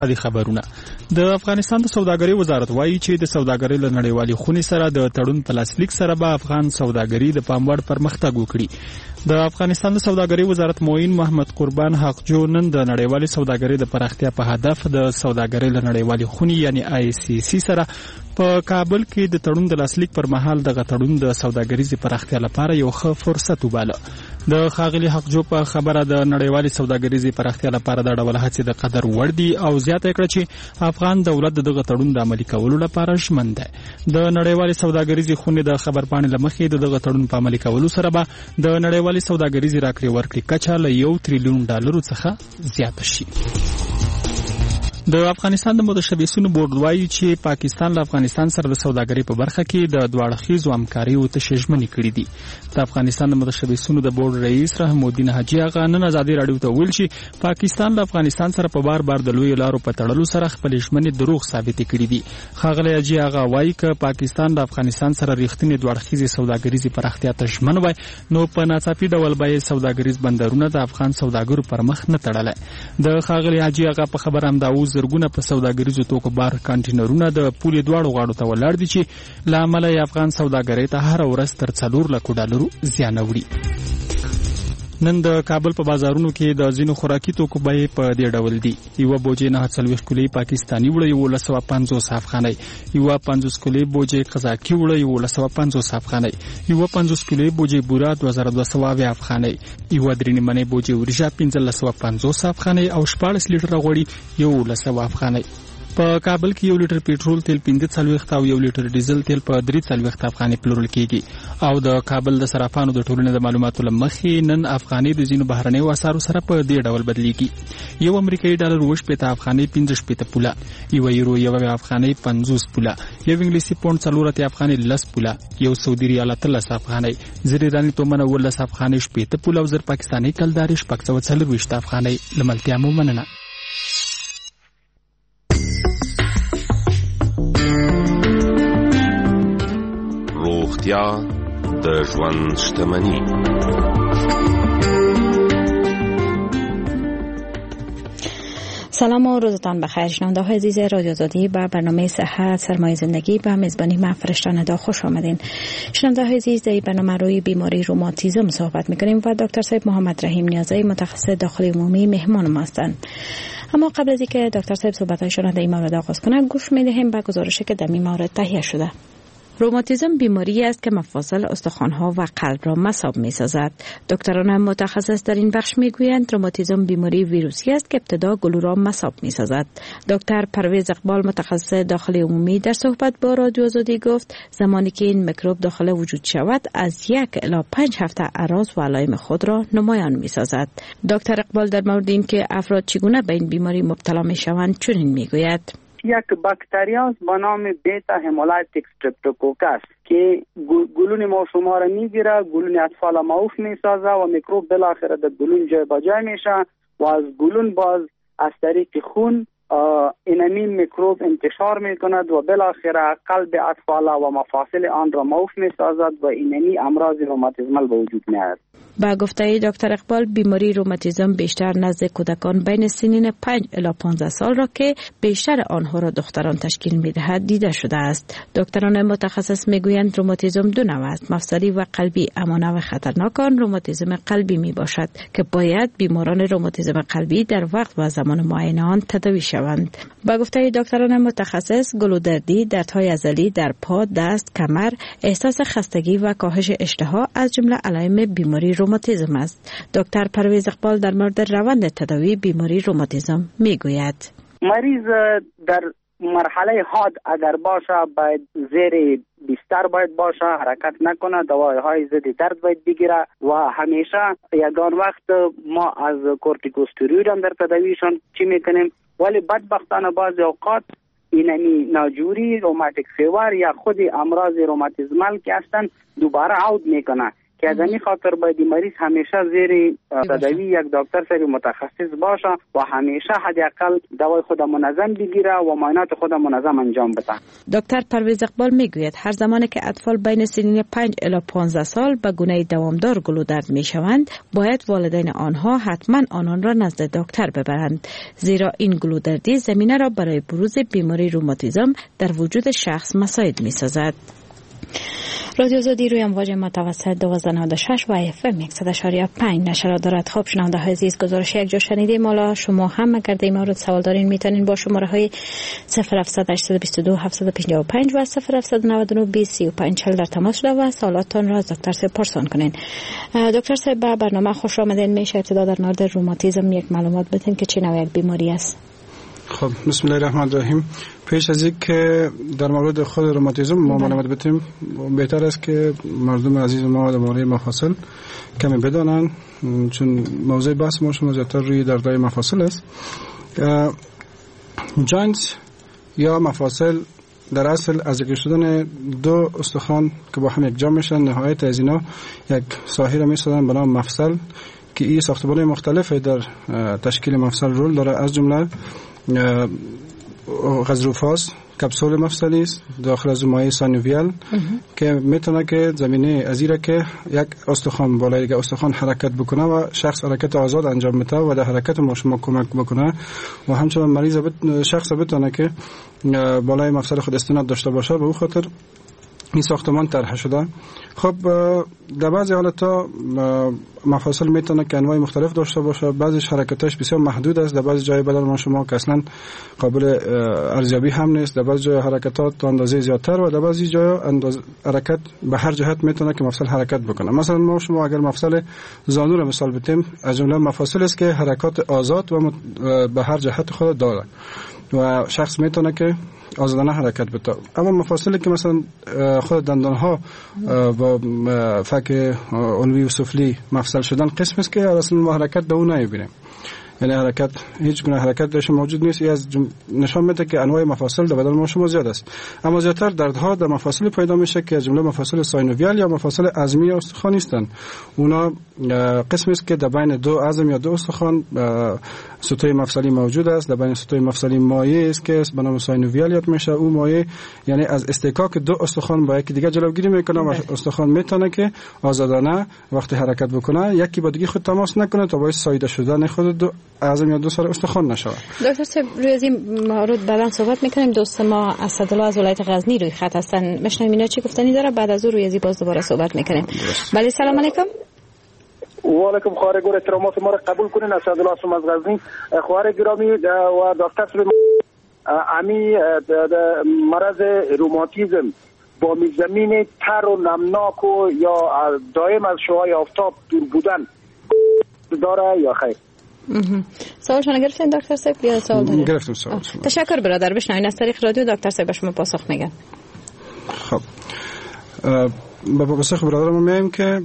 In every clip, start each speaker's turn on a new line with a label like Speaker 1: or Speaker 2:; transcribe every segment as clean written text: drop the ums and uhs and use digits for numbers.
Speaker 1: د خبرونه د افغانستان د سوداګرۍ وزارت وایي چې د سوداګرۍ له نړیوالې خونې سره د تړون په لاسلیک سره به افغان سوداګري د پام وړ پرمختګ وکړي. د افغانستان د سوداګرۍ وزارت معین محمد قربان حقجو نن د نړیوالې سوداګرۍ د پراختیا په هدف د سوداګرۍ له نړیوالې خونې یعنی ICC سره په کابل کې د تړون د لاسلیک پر مهال دغه تړون د سوداګریزې پراختیا لپاره یو ښه فرصت وباله. د ښاغلي حقجو په خبره د نړیوالې سوداګریزې پراختیا لپاره د ډول هڅې د قدر وړ دي او زیاته کړه چې افغان دولت دغه تړون د عملي کولو لپاره ژمن دی. د نړیوالې سوداګریزې خونې د خبرپاڼې له مخې د دغه تړون په عملي کولو سره به د نړیوالې سوداګریزې راکړې ورکړې کچه له $1 تریلیون څخه زیاته شي. د افغانستان د متشبثینو بورډ وایي چې پاکستان له افغانستان سره د سوداګرۍ په برخه کې د دواړخیزو همکاریو تشویق کړي دي. د افغانستان د متشبثینو د بورډ رئیس رحم الدین حاجی آغا نن ازادي راډیو ته ویل چې پاکستان له افغانستان سره په بار د لوی لارو په تړلو سره خپل ژمنې دروغ ثابت کړي دي. ښاغلی حاجی آغا وایي چې پاکستان د افغانستان سره ریښتینې دواړخیزې سوداګریزې پراختیا ته ژمن وای نو په ناڅاپي ډول به سوداګریز بندرونه د افغان سوداګرو پر مخ نه تړلای. د ښاغلی حاجی آغا په خبره هم دا زرګونه په سوداګریزو توکو بار کانټینرونه د پولې دواړو غاړو ته ولاړ دي چې له امله یې افغان سوداګرۍ ته هره ورځ تر $4 لک زیان اوړي. نن د کابل په بازارونو کې د ځینو خوراکي توکو بیې په دې ډول دي. یوه بوجې 49 کیلو پاکستاني وړه 1150 افغانۍ، یوه 50 کیلو بوجې قزاقي وړه 1150 افغانۍ، یوه 50 کیلو بوجې بوره 2200 افغانۍ، یوه درې نیمه بوجې وريجه 1550 افغانۍ او 14 لیټره غوړي 1100 افغانۍ. په کابل کې 1 لیټر پېټرول تیل 45 او 1 لیټر ډیزل تیل په 43 افغانۍ پلورل کیږي. او د کابل د صرافانو د ټولنې د معلوماتو لمخې نن افغانۍ د ځینو بهرنیو اسعارو سره په دې ډول بدلیږي. یو امریکایي ډالر 80 افغانۍ 15 پوله، یو یورو 1 افغانۍ 50 پوله، یو انګلیسي پوند 4 افغانۍ 10 پوله، یو سعودي ریال 13 افغانۍ، زر ایراني تومن 19 افغانۍ 80 پوله او زر پاکستاني کلداري 440 افغانۍ. لملتیا مو مننه.
Speaker 2: روغتیا د ژوند شتمني.
Speaker 3: سلام و روزتان بخیر. شنونده های عزیز رادیو آزادی با برنامه صحت سرمایه زندگی به میزبانی من فرشته ندا خوش آمدین. شنونده های عزیز در برنامه روی بیماری روماتیسم صحبت میکنیم و دکتر صاحب محمد رحیم نیازی متخصص داخلی عمومی مهمان ما هستند. اما قبل از اینکه دکتر صاحب صحبت‌هایشان را در این مورد آغاز کنند گوش میدهیم به گزارشی که در این مورد تهیه شده. روماتیسم بیماری است که مفاصل استخوان‌ها و قلب را مصاب می‌سازد. دکتران متخصص در این بخش می‌گویند روماتیسم بیماری ویروسی است که ابتدا گلو را مصاب می‌سازد. دکتر پرویز اقبال متخصص داخلی عمومی در صحبت با رادیو آزادی گفت زمانی که این میکروب داخل وجود شود از 1 الی 5 هفته اعراض و علائم خود را نمایان می‌سازد. دکتر اقبال در مورد این که افراد چگونه به این بیماری مبتلا می‌شوند چنین می‌گوید:
Speaker 4: یک باکتریاست به نام بیتا همولایتیک استرپتوکوکس که گلون ما شما را میگیره، گلون اطفال معوف میسازه و میکروب بالاخره در گلون جای با جای میشه و از گلون باز از طریق خون اینمی میکروب انتشار میکند و بالاخره قلب اطفال و مفاصل آن را معوف میسازد و اینمی امراض روماتیسمال به وجود میاد.
Speaker 3: با گفته دکتر اقبال بیماری روماتیسم بیشتر نزد کودکان بین سنین 5 الی 15 سال را که بیشتر آنها را دختران تشکیل میدهد دیده شده است. دکتران متخصص میگویند روماتیسم دو نوع است، مفصلی و قلبی، اما نوع خطرناک آن روماتیسم قلبی می باشد که باید بیماران روماتیسم قلبی در وقت و زمان معین آن تداوی شوند. با گفته دکتران متخصص گلودردی، دردهای عضلی در پا، دست، کمر، احساس خستگی و کاهش اشتها از جمله علائم بیماری روماتیسم است. دکتر پرویز اقبال در مورد روند تداوی بیماری روماتیسم میگوید:
Speaker 4: مریض در مرحله حاد اگر باشه باید زیر بستر باید باشه، حرکت نکنه، دواهای ضد درد باید بگیره و همیشه یگان وقت ما از کورتیکوستروئید هم در تداویشان چی میکنیم، ولی بدبختانه بعضی اوقات اینمی ناجوری، روماتیک فیور یا خود امراض روماتیسمال که هستن دوباره عود میکنه که از این خاطر باید مریض همیشه زیر تداوی یک دکتر صاحب متخصص باشه و همیشه حداقل دوای خود منظم بگیره و معاینات خود منظم انجام بده.
Speaker 3: دکتر پرویز اقبال میگوید هر زمانی که اطفال بین سنین 5 الی 15 سال به گونه دوامدار گلودرد میشوند باید والدین آنها حتما آنان را نزد دکتر ببرند، زیرا این گلودردی زمینه را برای بروز بیماری روماتیسم در وجود شخص مساعد میسازد. رادیو آزادی روی امواج متوسط 1296 و FM 100.5 نشر دارد. خب شنونده های عزیز، گزارش یک جا شنیدیم. حالا شما هم اگر در این مورد سوال دارین میتونین با شماره های 0700 822 755 و 0799 2035 در تماس شده و سوالاتتان را از دکتر صاحب پرسان کنین. دکتر صاحب به برنامه خوش آمدین. میشه ابتدا در مورد روماتیسم یک معلومات بدین که چه نوع بیماری است؟
Speaker 5: خب بسم الله الرحمن الرحیم. پیش از این که در مورد خود روماتیسم ما معلومات بدیم، بهتر است که مردم عزیز ما در مورد مفاصل کمی بدانند، چون موضوع بحث ما شما زیادتر روی دردهای مفاصل است. جاینتس یا مفاصل در اصل از یک شدن دو استخوان که با هم یک جا میشن، نهایت از اینا یک ساحه را میسازن به نام مفصل که این ساختمان مختلفه در تشکیل مفصل رول داره. از جمله غضروفاس، کپسول مفصلی است، داخل از مایع سانوویال که میتونه که زمینه ازیره که یک استخوان بالای دیگه استخوان حرکت بکنه و شخص حرکت آزاد انجام بده و در حرکت ما شما کمک بکنه و همچنین مریض شخص بتونه که بالای مفصل خود استناد داشته باشه. به اون خاطر این ساختمان طرح شده. خب در بعضی حالت‌ها مفاصل میتونه که انواع مختلف داشته باشه، بعضیش حرکتش بسیار محدود است، در بعضی جای بدن ما شما که اصلا قابل ارزیابی هم نیست، در بعضی جای حرکتات تا اندازه زیادتر و در بعضی جای حرکت به هر جهت میتونه که مفصل حرکت بکنه. مثلا ما شما اگر مفصل زانو رو مثال بتیم، از جمله مفاصل است که حرکات آزاد و به هر جهت خود داره و شخص میتونه که آزادانه حرکت بده. اما مفاصلی که مثلا خود دندانها با فک علوی و سفلی مفصل شدن قسم است که اصلا ما حرکت به اون نمیبینیم، یعنی حرکت هیچ گونه حرکت درش موجود نیست. از نشان میده که انواع مفاصل در بدن ما شما زیاد است. اما زیادتر دردها در مفاصل پیدا میشه که از جمله مفاصل ساینوویال یا مفاصل عظمی استخوانی هستند. اونا قسمی است که در بین دو عظم یا دو استخوان سطوح مفصلی موجود است. در بین سطوح مفصلی مایع است که به نام ساینوویال یاد میشه. اون مایع یعنی از اصطکاک دو استخوان با یکی دیگه جلوگیری میکنه و استخوان میتونه که آزادانه وقتی حرکت بکنه یکی با دیگه خود تماس نکنه تا باعث ساییده شدن خود دو اعضا یا دو سر استخوان نشود. دکتر
Speaker 3: صاحب روی از این مورد بعداً صحبت میکنیم. دوست ما اسدالله از ولایت غزنی روی خط هستن، میشنویم اینا چی گفتنی داره، بعد از اون روی از این باز دوباره صحبت میکنیم. بله سلام علیکم.
Speaker 6: و علیکم خواهر گور احترامات ما را قبول کنین. اسدالله هستم از غزنی. خواهر گرامی و دکتر صاحب امی مرض روماتیسم با زمین تر و نمناک و یا دائم از شعاع آفتاب دور بودن داره یا خیر؟
Speaker 3: سوال شما گرفتین دکتر صاحب یا سوال دارید؟
Speaker 5: گرفتم سوال.
Speaker 3: تشکر برادر. بشنوین از طریق رادیو دکتر صاحب به شما پاسخ میگن.
Speaker 5: خب با پاسخ برادر ما میگیم که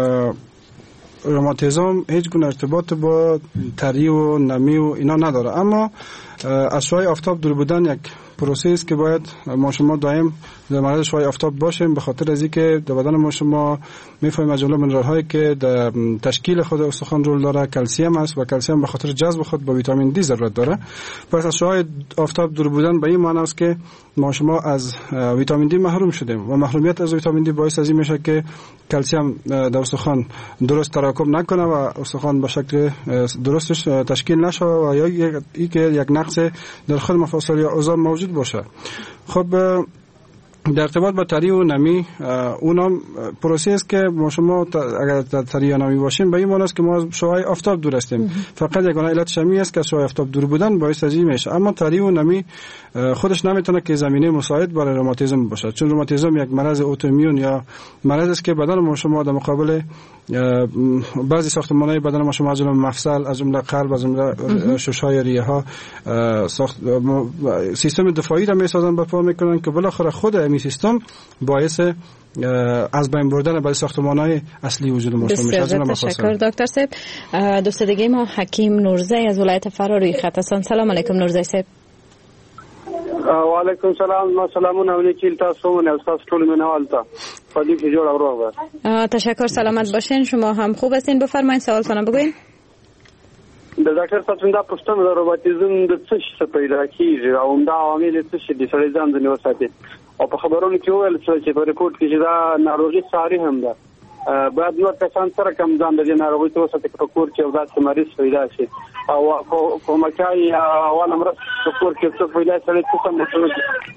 Speaker 5: روماتیسم هیچ گونه ارتباط با تری و نمی و اینا نداره، اما از شعاع آفتاب دور بودن یک پروسه است که باید ما شما دائم در معرض شعاع آفتاب باشیم، به خاطر از اینکه در بدن ما شما میفهمیم از جمله منرال هایی که در تشکیل خود استخوان رول داره کلسیم است و کلسیم به خاطر جذب خود با ویتامین دی ضرورت داره. پس از شعاع آفتاب دور بودن به این معنی است که ما شما از ویتامین دی محروم شدیم و محرومیت از ویتامین دی باعث از این میشه که کلسیم در استخوان درست تراکم نکنه و استخوان به شکل درستش تشکیل نشه و یا اینکه یک نقص در خود مفاصل یا عضو موجود باشه. خب در ارتباط با تری و نمی اونم پروسه است که ما شما اگر در تری و نمی باشیم به این معنی است که ما شعاع آفتاب دور هستیم. فقط یگانه علت شمی است که شعاع آفتاب دور بودن باعث از این میشه. اما تری و نمی خودش نمیتونه که زمینه مساعد برای روماتیسم باشه، چون روماتیسم یک مرض اتومیون یا مرض است که بدن ما شما در مقابل بعضی ساختمان‌های بدن ما شما از جمله مفصل، از جمله قلب، از جمله شش‌های ریه ها سیستم دفاعی را میسازن برپا میکنن که بالاخره خود این سیستم باعث از بین بردن بعضی ساختمان‌های اصلی وجود ما میشه.
Speaker 3: تشکر دکتر صاحب. دوست دیگه ما حکیم نورزی از ولایت فرا روی خط هستن. سلام علیکم نورزی صاحب.
Speaker 6: و علیکم سلام. ما سلامونه علیکم تاسو نه استاد ټول منوالته. خالی که جور اوراق است.
Speaker 3: تشکر، سلامت باشین. شما هم خوب هستین؟ بفرمایید سوالتون بگوین.
Speaker 6: د ډاکټر صاحب څنګه پوښتنه د روماتیزم د څه څه پیدا کیږي او دا عوامل څه دي چې سړی ځان ځنې وساتي او په خبرونو کې ویل چې په ریپورت کې چې دا ناروغي ساري هم ده باید نور کسان سره کم ځان د ناروغي ته وساتي په کور کې او داسې مریض پیدا شي او کومکای اول امر په کور کې څه پیدا سړی څه مسئله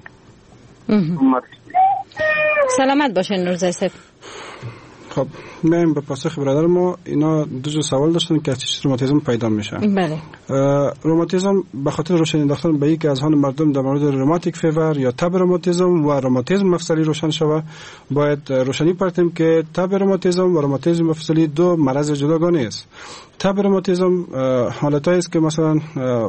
Speaker 3: سلامت باشین نورزای صاحب.
Speaker 5: خب میایم به پاسخ برادر ما. اینا دو جور سوال داشتن که چه روماتیسم پیدا میشه.
Speaker 3: بله.
Speaker 5: روماتیسم به خاطر روشن انداختن به یک از اذهان مردم در مورد روماتیک فیور یا تب روماتیسم و روماتیسم مفصلی روشن شود، باید روشنی پرتیم که تب روماتیسم و روماتیسم مفصلی دو مرض جداگانه است. تب روماتیسم حالتایی است که مثلا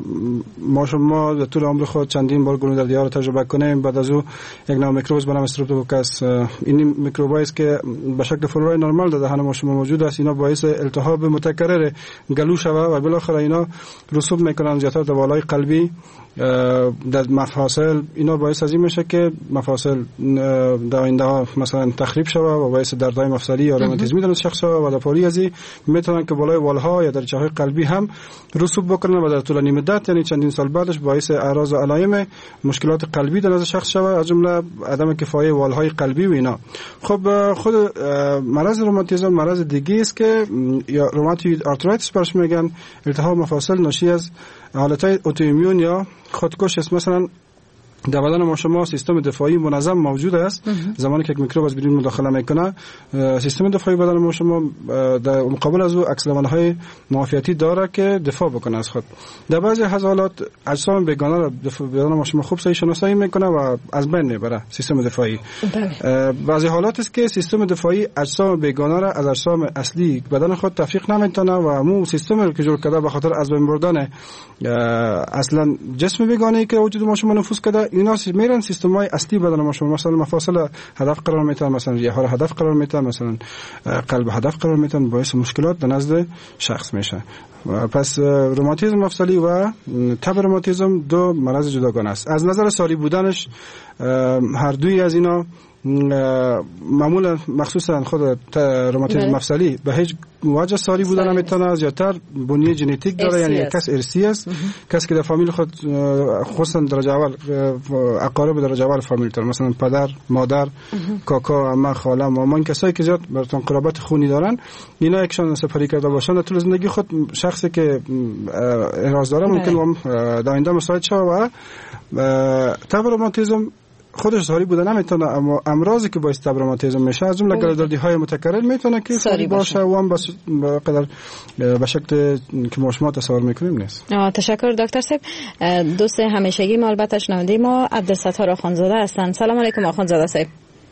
Speaker 5: ما در طول عمر خود چندین بار گلوله دردی ها رو تجربه کنیم، بعد از او یک نوع میکروب به نام استرپتوکوکس، این میکروبایی است که به شکل فلورای نرمال در دهان ما شما موجود است، اینا باعث التهاب متکرر گلو شود و بالاخره اینا رسوب میکنن زیادتر در بالای قلبی در مفاصل. اینا باعث از این میشه که مفاصل در آینده مثلا تخریب شود و باعث دردهای مفصلی یا روماتیسمی در شخص شود و در پاری از این میتونن که بالای والها یا در جاهای قلبی هم رسوب بکنن و در طولانی مدت یعنی چندین سال بعدش باعث اعراض و علائم مشکلات قلبی در شخص شود، از جمله عدم کفایه والهای قلبی و اینا. خب خود مرض روماتیسم مرض دیگه است که یا روماتوید آرترایتس برش میگن، التهاب مفاصل ناشی از حالتهای اتوایمون یا خودکش است. مثلا در بدن ما شما سیستم دفاعی منظم موجود است. زمانی که یک میکروب از بیرون مداخله میکنه سیستم دفاعی بدن ما شما در مقابل از او عکس‌العمل‌های معافیتی داره که دفاع بکنه از خود. در بعضی حالات اجسام بیگانه را بدن ما شما خوب صحیح شناسایی میکنه و از بین میبره سیستم دفاعی. بعضی حالات است که سیستم دفاعی اجسام بیگانه را از اجسام اصلی بدن خود تفریق نمیتونه و مو سیستم که جور کرده به خاطر از بین بردن اصلا جسم بیگانه‌ای که وجود ما شما نفوذ کرده، اینا میرن سیستم‌های اصلی بدن ما شما، مثلا مفاصل هدف قرار میتن، مثلا ریه‌ها هدف قرار میتن، مثلا قلب هدف قرار میتن، باعث مشکلات در نزد شخص میشه. پس روماتیسم مفصلی و تب روماتیسم دو مرض جداگانه است. از نظر ساری بودنش هر دوی از اینا معمولا مخصوصا خود روماتیسم مفصلی به هیچ وجه ساری بودن نمیتونه، زیادتر بنیه ژنتیک داره، یعنی کس ارثی است. کسی که در فامیل خود خصوصا درجه اول اقارب درجه اول فامیل داره، مثلا پدر، مادر، کاکا، عمه، خاله، مامان، کسایی که زیاد براتون قرابت خونی دارن، اینا یکشان سپری کرده باشن در طول زندگی خود، شخصی که اعراض داره ممکن در آینده مساعد شه و تب روماتیسم خودش ساری بوده نمیتونه، اما امراضی که باعث تب روماتیسم میشه از جمله گلودردی‌های متکرر میتونه که ساری باشه و هم بقدر به شکل که ما شما تصور میکنیم نیست.
Speaker 3: تشکر دکتر صاحب. دوست همیشگی ما البته شنونده ما عبدالستار آخوندزاده هستند. سلام علیکم آخوندزاده صاحب.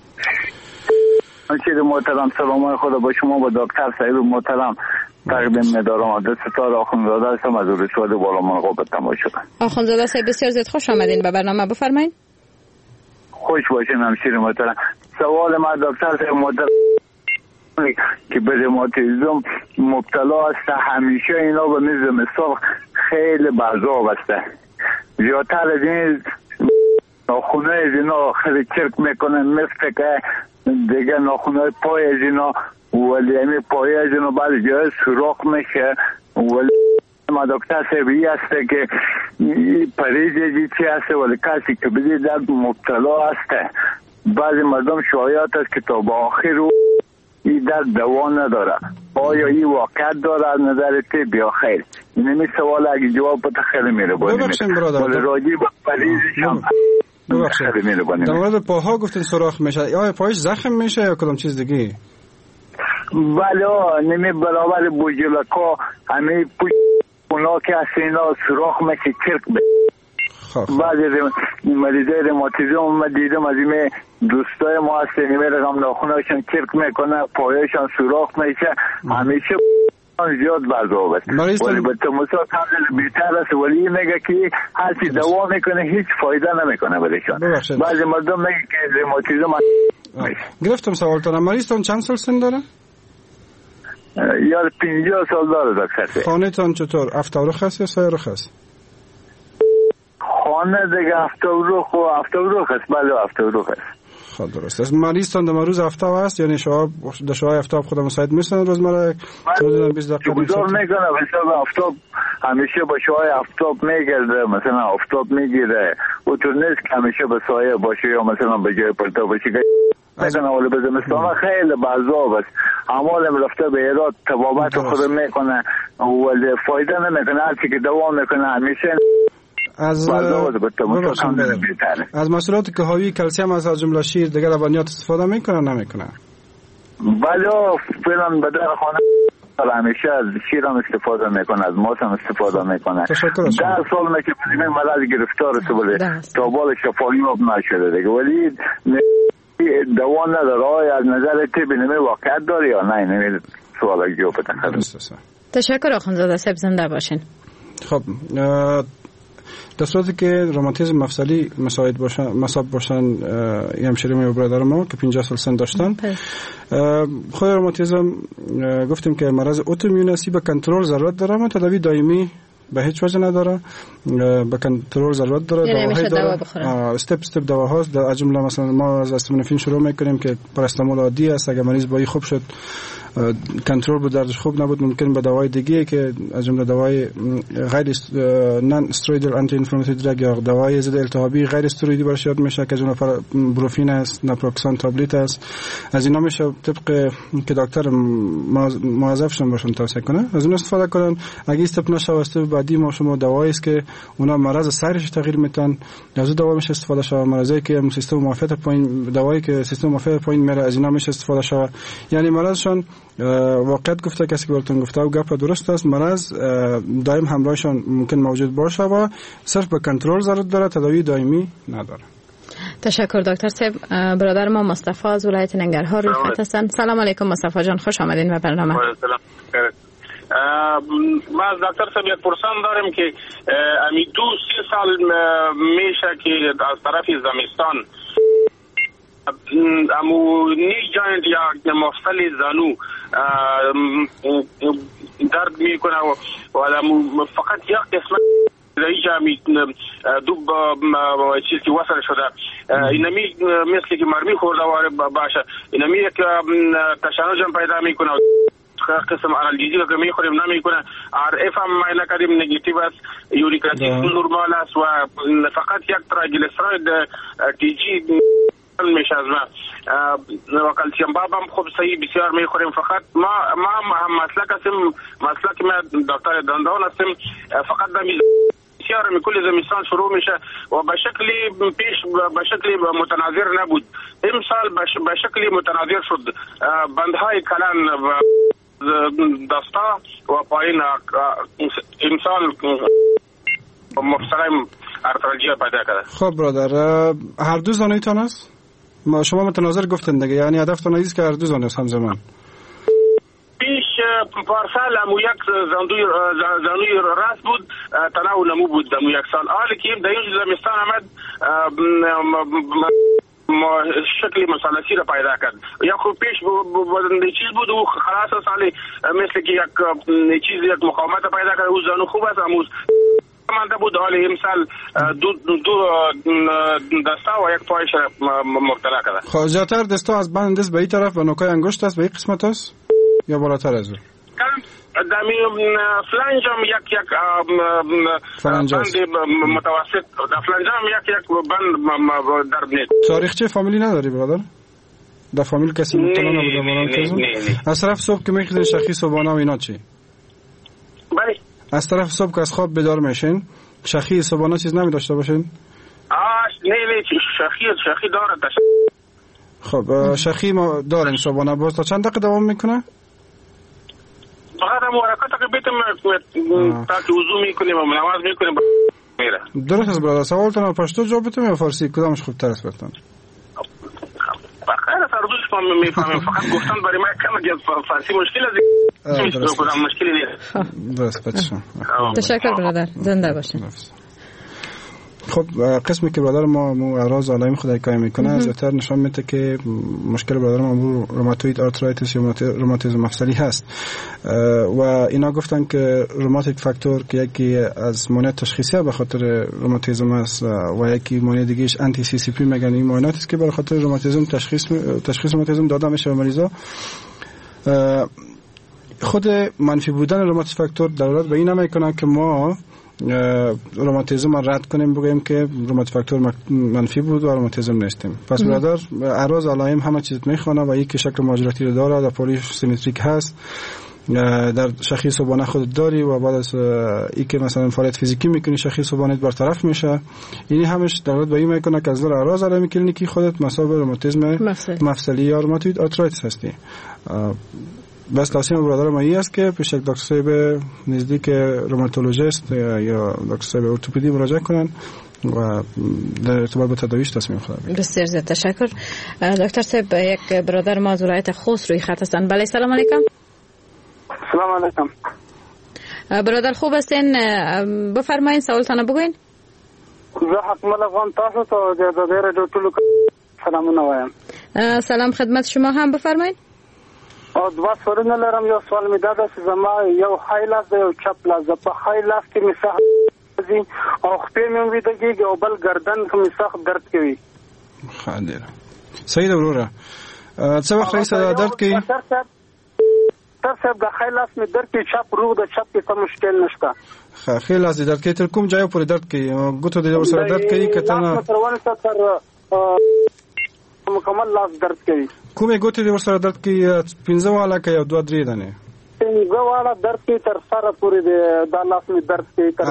Speaker 7: همچنین محترم، سلام خدا با شما و دکتر صاحب محترم تقدیم می‌دارم. عبدالستار آخوندزاده هستم از رشواد بالا منقبت تماشا.
Speaker 3: آخوندزاده صاحب بسیار زیاد خوش آمدین به برنامه، بفرمایید.
Speaker 7: خوش باشین همشیر محترم. سوال ما دکتر صاحب محترم که به روماتیسم مبتلا است، همیشه اینا به میز مثال خیلی بازا بسته، زیادتر از این ناخونه از اینا خیلی چرک میکنن، مثل که دیگه ناخونه پای از اینا ولی همی پای از اینا بعد جای سراخ میشه. ولی ما دکتر صاحبی است که پریزی چی است ولی کسی که بدید درد مبتلا است، بعضی مردم شایعات است که تا با آخر این درد دوا نداره. آیا این واقعیت داره از نظر طب یا خیر؟ اینمی سوال اگه جواب بده خیلی میره بانیم ولی راجی با پریزش هم خیلی میره بانیم.
Speaker 5: در مورد پاها گفتن سراخ میشه، یا پایش زخم میشه یا کدام چیز دیگه؟
Speaker 7: بله نمی برابر بوجلکا همه پوش اونا که از اینا سراخ میشه چرک بعضی مریضه روماتیسم من دیدم از این دوستای ما هست نیمه رقم ناخونهاشون چرک میکنه، پایشان سراخ میشه، همیشه زیاد برزاب است ولی به تمسا کامل بیتر است ولی میگه که هرچی دوا میکنه هیچ فایده نمیکنه برایشان. بعضی مردم میگه که روماتیسم
Speaker 5: گرفتم سوالتون. مریضتون چند سال سن داره؟
Speaker 7: یا 50 سال داره دکتر.
Speaker 5: خانه تان چطور؟ افتاروخ هست یا سایروخ هست؟
Speaker 7: خانه دیگه افتاروخ هست. بله افتاروخ هست.
Speaker 5: خب درست است. مریضتان در روز هفته است، یعنی شما در شوهای هفته خودم مساعد میشن روزمره حدود 20 دقیقه
Speaker 7: گذار میکنه مثلا آفتاب همیشه با شوهای آفتاب میگرده، مثلا آفتاب میگیره و تو نیست که همیشه به سایه باشه یا مثلا به جای پرتا باشه میکنه. ولی به زمستان خیلی بعضاب است، اعمال رفته به ایراد تبابت خود میکنه ولی فایده نمیکنه، هرچی که دوام میکنه همیشه
Speaker 5: از محصولات که حاوی کلسیم از جمله شیر دیگر لبنیات استفاده میکنن نمیکنن؟
Speaker 7: بله فعلا به در خانه همیشه از شیر هم استفاده میکنه، از ماست هم استفاده میکنه. 10 سال میشه بدیم مرض گرفتار است ولی تا بال شفایاب نشده دیگه، ولی دوا نداره. آیا از نظر طبی نمی واقعیت داره یا نه؟ نمی سوال جواب بده.
Speaker 3: تشکر آخوندزاده صاحب، زنده باشین.
Speaker 5: خب در صورتی که روماتیسم مفصلی مصاب باشن همشیریم و برادر ما که 50 سال سن داشتن، خود روماتیسم گفتیم که مرض اتومیون است، به کنترل ضرورت داره و تداوی دائمی به هیچ وجه نداره، به کنترل ضرورت داره.
Speaker 3: یعنی همیشه دوا بخورن،
Speaker 5: استپ دوا هاست. در جمله مثلا ما از استامینوفین شروع میکنیم که پاراستامول عادی است، اگر مریض با خوب شد کنترل بود، دردش خوب نبود، ممکن به دوای دیگه که از جمله دوای غیر نان استروئیدال آنتی انفلاماتوری درگ یا دوای ضد التهابی غیر استروئیدی برش یاد میشه که جمله بروفین است، ناپروکسان تابلت است. از اینا میشه طبق که دکتر موظفشون باشن توصیه کنه از اون استفاده کنن. اگه استپ نشه استپ بعدی ما شما دوایی است که اونا مرض سرش تغییر میتن، از دوا میشه استفاده شود. مرضی که سیستم معافیت پایین، دوایی که سیستم معافیت پایین میره، از اینا میشه استفاده شود. یعنی مرضشون واقعیت گفته کسی که براتون گفته و گپ درست است، مرض دائم همراهشان ممکن موجود باشه و صرف به کنترل ضرورت داره، تداوی دائمی نداره.
Speaker 3: تشکر دکتر صاحب. برادر ما مصطفی از ولایت ننگرهار روی خط هستن. سلام علیکم مصطفی جان، خوش آمدین به برنامه.
Speaker 8: ما از دکتر صاحب یک پرسان دارم که امی 2-3 سال میشه که از طرف زمستان امو نی جاینت یا مفصل زانو درد میکنه و فقط یک قسمت اینجا دو چیز که وصل شده اینمی مثل که مرمی خورده واره باشه، اینمی یک تشنج هم پیدا میکنه، قسم آنالژیزی که میخوریم نمیکنه، RF هم معاینه کردیم نگاتیو است، یوریک اسید نورمال است و فقط یک تریگلیسیراید TG میشه از ما و کلسیم باب هم خوب صحیح بسیار میخوریم. فقط ما هم مسلک هستیم، مسلک ما دکتر دندان هستیم، فقط بسیار کل زمستان شروع میشه و به شکلی پیش به شکلی متناظر نبود، امسال به شکلی متناظر شد. بندهای کلان و دستا و پایین امسال مفصلیم ارترالژیا پیدا کرده.
Speaker 5: خب برادر، هر دو زانویتان است؟ شما متناظر گفتن دیگه، یعنی هدفتون است که هر دو زانو است همزمان؟
Speaker 8: پیش پارسال همو یک زانوی راست بود، تناو نمو بود همو یک سال. حالی که در این زمستان آمد شکلی مثلثی را پیدا کرد. یک خود پیش چیز بود و خلاص سالی مثل که یک مقاومت پیدا کرد، او زانو خوب است، اموز مانده بود. حالی امسال دو دستا و یک پایش مبتلا کرده.
Speaker 5: خب زیادتر دستا از بند دست به این طرف و نوکای انگشت است، به این قسمت است یا بالاتر از اون؟
Speaker 8: دمی فلنج هم یک بند متوسط، فلنج هم یک بند درد نیست.
Speaker 5: تاریخچه فامیلی نداری برادر؟ در فامیل کسی مبتلا نبوده برای از طرف صبح که میخیزین شخی صبحانه و اینا چی؟
Speaker 8: بله.
Speaker 5: از طرف صبح که از خواب بیدار میشین شخی صبحانه چیز نمی داشته باشین؟
Speaker 8: نه شخی داره.
Speaker 5: خب شخی ما داریم صبحانه، باز تا چند دقیقه دوام میکنه؟
Speaker 8: فقط هم حرکت که بیتم تا که وضو میکنیم و نماز میکنیم میره.
Speaker 5: درست است برادر. سوالتون پشتو جواب بتونم یا فارسی کدامش خوبتر است براتون؟
Speaker 8: خیلی سردوش میفهمم، فقط گفتن برای من کم فارسی مشکل است، مشکلی نیست.
Speaker 5: درست بچه‌ها.
Speaker 3: تشکر برادر، زنده باشین.
Speaker 5: خب قسمی که برادر ما اعراض علائم خود کای میکنه زیادتر نشان میده که مشکل برادر ما روماتوید آرترایتیس یا روماتیسم مفصلی هست و اینا گفتن که روماتیک فاکتور که یکی از موانع تشخیصی به خاطر روماتیسم است و یکی موانع دیگهش آنتی سی سی پی میگن. این موانعاتی است که برای خاطر روماتیسم تشخیص روماتیسم داده میشه به مریضا. خود منفی بودن روماتیک فاکتور دلالت به این نمیکنه که ما روماتیسم را رد کنیم بگیم که روماتیک فاکتور منفی بود و روماتیسم نیستیم. پس برادر اعراض علائم همه چیز میخونه و یک شکل ماجراتی رو داره، در پولی سیمتریک هست، در شخصی صبحانه خود داری و بعد از ای که مثلا فعالیت فیزیکی میکنی شخصی صبحانه برطرف میشه. یعنی همش دلالت به این میکنه که از نظر اعراض علائم کلینیکی خودت مصاب روماتیسم مفصلی یا روماتوید آرترایتیس هستی. بس توصیه برادر ما است که پیش دکتر صاحب نزدیک روماتولوژیست یا دکتر صاحب ارتوپدی مراجعه کنن و در ارتباط با تداویش تصمیم خودم.
Speaker 3: بسیار زیاد تشکر. دکتر صاحب یک برادر ما از ولایت خوست روی خط هستن. بله سلام علیکم.
Speaker 4: سلام علیکم.
Speaker 3: برادر خوب هستین؟ بفرمایید سوالتان بگوین.
Speaker 4: زه حکمل افغان تاسو ته د رادیو ټولو سلامونه وایم.
Speaker 3: سلام خدمت شما هم بفرمایید.
Speaker 4: دوا سوالونه لرم. یو سوال می داده چې زما یو های لاس دی او چپ لاس. په های لاس کې می سخت دي او خپې مې ویده کېږي او بل گردن کې می سخت درد کوي.
Speaker 5: خاندره صحیح ده وروره. څه وخت راځي درد کوي؟
Speaker 4: تر صاحب د های لاس می درد کوي، چپ روغ د چپ کې څه مشکل نشته.
Speaker 5: های لاس درد کوي تر کوم ځای پورې درد کوي؟ ګوتو د ورسره درد کوي کته نه
Speaker 4: تر مکمل لاس درد کوي.
Speaker 5: کومه ګوتې د ورسره درد کوي؟ 15 والا کې او 2-3 دانه
Speaker 4: 15 والا درد کوي تر سره پورې د لاس می درد کوي. تر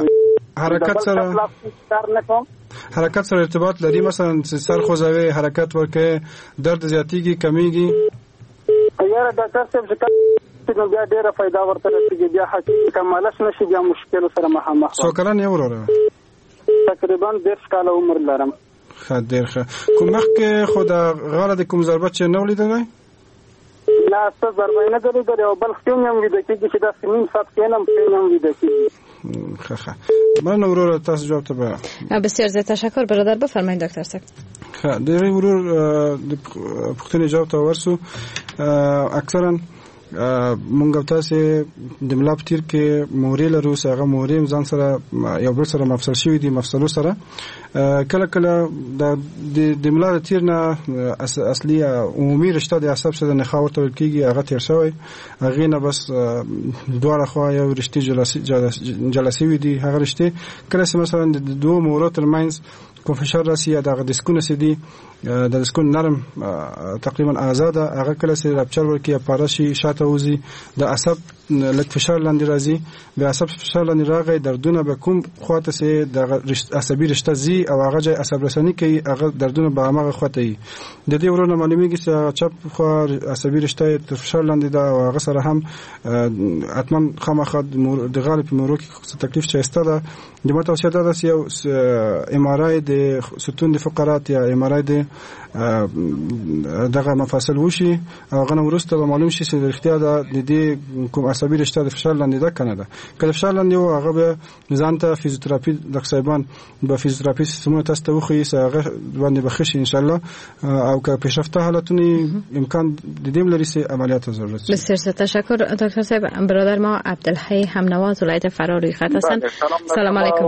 Speaker 5: حرکت سره ارتباط لري؟ مثلا سر خوځوي حرکت ورکه درد زیاتیږي کمیږي؟
Speaker 4: یاره ډاکټر صاحب چې نو بیا ډیره फायदा ورته رسیږي، بیا حقیقت کمالش نشي، بیا مشکل سره مخامخ.
Speaker 5: څو کلن یې وروره؟
Speaker 4: تقریبا 10 کال عمر لرم.
Speaker 5: خدای ښه. کوم وخت کې خود غاړه د کوم ضربت چې نو لیدلای؟
Speaker 4: نه څه ضربه نه درلودل او بل خپلم ویده کېږي چې دا سیمین سات کېنم خپلم ویده کېږي.
Speaker 5: ښه من ورور تاسو جواب ته
Speaker 3: بسیار زیاد تشکر برادر. بفرمایید دکتر صاحب.
Speaker 5: ښه د ورور د پښتني جواب ته ورسو. اکثرا مونږ تاسو د ملاب تیر کې موري لرو هغه موري ځان سره یو بل سره مفصل شوی دي، مفصلو سره کله د ملاب تیر نه اصلي عمومي رشته د عصب سره نه خاورته ورکیږي، هغه تیر شوی، هغه نه بس دوه خوا یو رشته جلسي وي دي. هغه رشته کله مثلا د دوه مورو ترمنځ کوم فشار راسي یا د دسکونه سدي د دسکون نرم تقریبا آزاده، هغه کله سره رپچر ورکی یا پاراشي شاته وزي د عصب لک فشار لاندې راځي، به عصب فشار لاندې راغی دردونه به کوم خواته سي د عصبي رشته زی او هغه ځای عصب رسنی کوي، هغه دردونه به هغه خواته ای. د دې ورونه معلومیږي چې چپ خو عصبي رشته د فشار لاندې ده او هغه سره هم اتمن خامخا د غالب مورو کې تکلیف چېسته ده. د ما توصیه ده چې یو ام ار آی د ستون د فقرات یا ام ار آی د دغه مفاصل وشي او غنه ورسته به معلوم شي چې د اختیار د دې کوم عصبي رشته د فشار لاندې ده کنه ده. کله فشار لاندې و هغه به ځان ته فیزیوتراپي د صاحبان به فیزیوتراپي سیستمونه تاسو ته وخی هغه باندې بخښي ان شاء الله، او که پیشرفته حالتونه امکان د دې لري چې عملیات ضرورت.
Speaker 3: بسیار تشکر دکتر صاحب. برادر ما عبدالحی همنواز ولایت فرا روی خط هستند. سلام علیکم.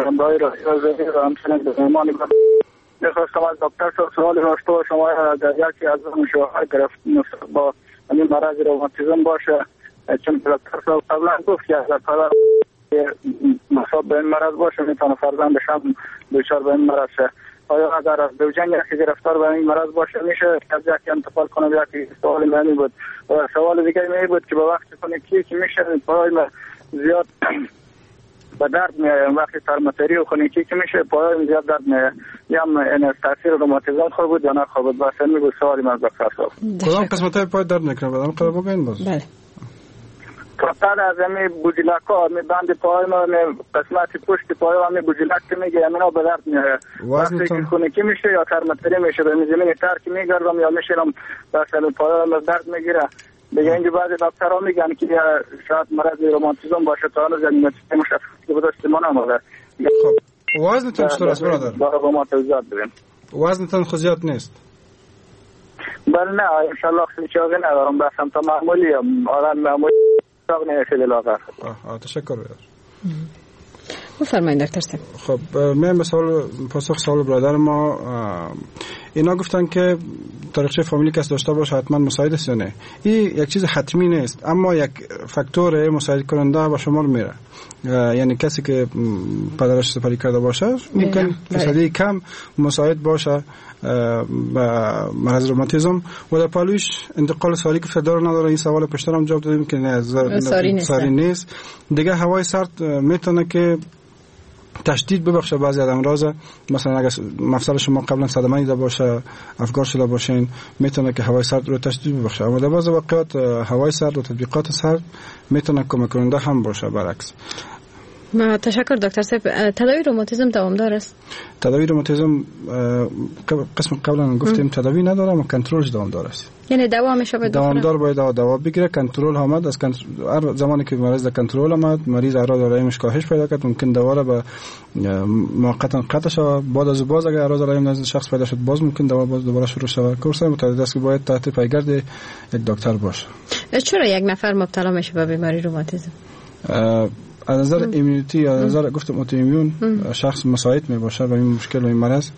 Speaker 6: می‌خواستم از دکتر سوال داشته باشم در یکی از مشاهده گرفت با این مرض روماتیسم باشه، چون دکتر صاحب قبلا گفت که اگر پدر مصاب به این مرض باشه میتونه فرزندش هم دچار به این مرض شه. آیا اگر از زوجین یکی گرفتار به این مرض باشه میشه از یکی انتقال کنه؟ یکی سوال معنی بود. سوال دیگه می بود که به وقتی کنه که میشه پای زیاد به درد میاره، وقتی ترماتری و خونیکی که میشه پایان زیاد درد میاره، یا این تاثیر روماتیسم خوب بود یا نه خوب بود؟ واسه میگه سوالی من دکتر صاحب
Speaker 5: کدام قسمتای پای درد میکنه؟ بدم قرار بگین باز.
Speaker 3: بله
Speaker 6: کاتر از می بوجیلاکا می بند پای ما می قسمت پشت پای ما می بوجیلاک که میگه اینا به درد میاره. وقتی که خونیکی میشه یا ترماتری میشه به زمین ترک میگردم یا میشم مثلا پای ما درد میگیره. دیگه اینجا بعضی دکترها میگن که شاید مرض روماتیسم باشه تا حالا زمین مشخص که بوده استمان آمده.
Speaker 5: خب وزنتان چطور است برادر؟
Speaker 6: با ما توضیحات بدین.
Speaker 5: وزنتان خود زیاد نیست؟
Speaker 6: بله نه انشالله خیلی چاقی ندارم، بسم تا معمولی آدم معمولی چاق نمیشه لاغر.
Speaker 5: تشکر برادر.
Speaker 3: بفرمایید دکتر صاحب.
Speaker 5: خب من مثال پاسخ سوال برادر ما، اینا گفتن که تاریخچه فامیلی کس داشته باشه حتما مساعد است یا نه. این یک چیز حتمی نیست، اما یک فاکتور مساعد کننده به شمار میره. یعنی کسی که پدرش سپری کرده باشه ممکن فیصدی کم مساعد باشه با مرض روماتیسم و در پالوش انتقال ساری که داره نداره. این سوال پیشترم جواب دادیم که نه ساری نیست. دیگه هوای سرد میتونه که تشدید ببخشه بعضی از امراض، مثلا اگر مفصل شما قبلا صدمه دیده باشه، افگار شده باشین، میتونه که هوای سرد رو تشدید ببخشه. اما در بعضی وقت هوای سرد و تطبیقات سرد میتونه کمک کننده هم باشه برعکس.
Speaker 3: تشکر دکتر صاحب. تداوی روماتیسم دوامدار است؟
Speaker 5: تداوی روماتیسم قسم قبلا گفتیم تداوی نداره اما کنترلش دوامدار است.
Speaker 3: یعنی دوا همیشه باید
Speaker 5: دوامدار باید دوا بگیره. کنترل آمد از هر زمانی که مریض در کنترل آمد، مریض اعراض رحمش کاهش پیدا کرد، ممکن دوا را به موقتا قطع شود. بعد از باز اگر اعراض رحم نزد شخص پیدا شد باز ممکن دوا باز دوباره شروع شود. کورس متعدد است که باید تحت پیگرد یک دکتر باشه.
Speaker 3: چرا یک نفر مبتلا میشه به بیماری روماتیسم؟
Speaker 5: از نظر ایمونیتی، از نظر گفتم اوتوایمون شخص مساعد می باشه و این مشکل و این مرض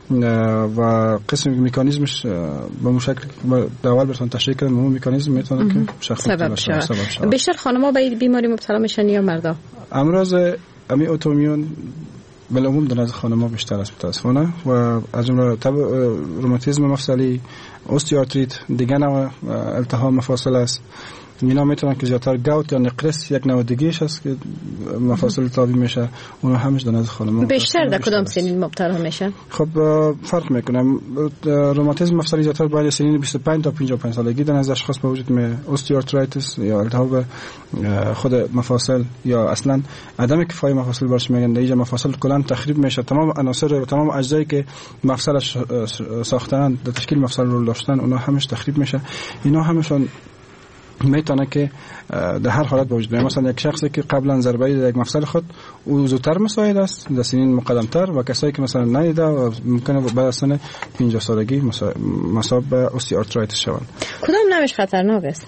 Speaker 5: و قسم مکانیزمش به اون شکل اول براتون تشریح کردم. اون مکانیزم میتونه که شخص سبب
Speaker 3: شه. بیشتر خانم‌ها به بیماری مبتلا میشن یا مردا؟
Speaker 5: امراض امی اوتوایمون بالعموم در نزد خانم‌ها بیشتر است متاسفانه و از جمله روماتیسم مفصلی، اوستیوآرتریت، دیگه نوع التهاب مفاصل است. اینا میتونن که زیادتر گاوت یا نقرس یک نوع دیگه‌اش است که مفاصل التهابی میشه. اونها همش در نزد خانم‌ها
Speaker 3: بیشتر در کدام سنین مبتلا میشن؟
Speaker 5: خب فرق میکنه. روماتیسم مفصلی زیادتر باید سنین 25 تا 55 سالگی در نزد اشخاص به وجود میاد. اوستیوآرتریتس یا التهاب خود مفاصل یا اصلا عدم کفایت مفاصل برش میگن. اینجا مفاصل کلا تخریب میشه. تمام عناصر و تمام اجزایی که مفصلش ساختن در تشکیل مفصل رو داشتن اونها همش تخریب میشه. اینا همشون میتونه که در هر حالت به وجود بیاد. مثلا یک شخصی که قبلا ضربه دیده یک مفصل خود او زودتر مساعد است در سنین مقدمتر و کسایی که مثلا ندیده و ممکنه بعد از سن 50 سالگی مصاب به اوستیوآرتریتس شوند.
Speaker 3: کدام نوعش خطرناک است؟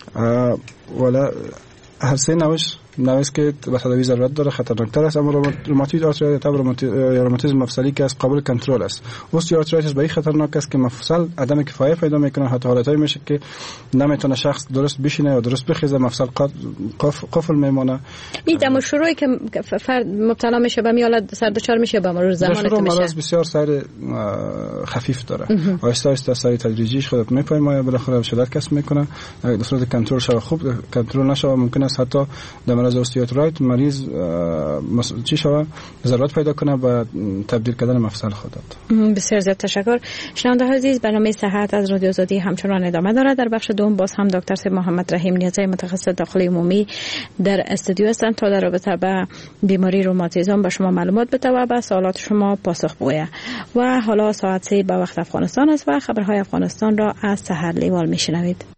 Speaker 5: ولی هر سه نوعی که به تداوی ضرورت داره خطرناکتر است. اما روماتوید آرتریت یا روماتیسم مفصلی که از قابل کنترل است. اوستیوآرتریتس به این خطرناک است که مفصل عدم کفایت پیدا میکنه. حتی حالتایی میشه که نمیتونه شخص درست بشینه یا درست بخیزه، مفصل قفل میمونه.
Speaker 3: این دم شروعی که فرد مبتلا میشه به میالت سر دچار میشه به مرور زمانی که میشه.
Speaker 5: مرض بسیار سیر خفیف داره. آهسته آهسته سیر تدریجیش خودت میپایمه، بالاخره شدت کسب میکنه. در صورت کنترل شو خوب کنترل نشه ممکن است حتی در مرض اوستیوآرتریت مریض چی شوه ضرورت پیدا کنه به تبدیل کردن مفصل خودت.
Speaker 3: بسیار زیاد تشکر. شنونده عزیز، برنامه صحت از رادیو آزادی همچنان ادامه دارد. در بخش دوم باز هم دکتر صاحب محمد رحیم نیازی متخصص داخلی عمومی در استودیو هستند تا در رابطه با بیماری روماتیسم به شما معلومات بده و به سوالات شما پاسخ بگوید. و حالا ساعت 3 به وقت افغانستان است و خبرهای افغانستان را از سحر لیوال میشنوید.